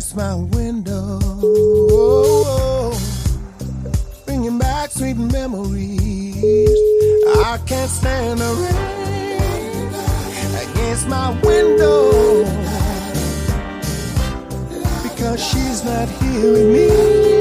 against my window, bringing back sweet memories. I can't stand the rain against my window, because she's not here with me.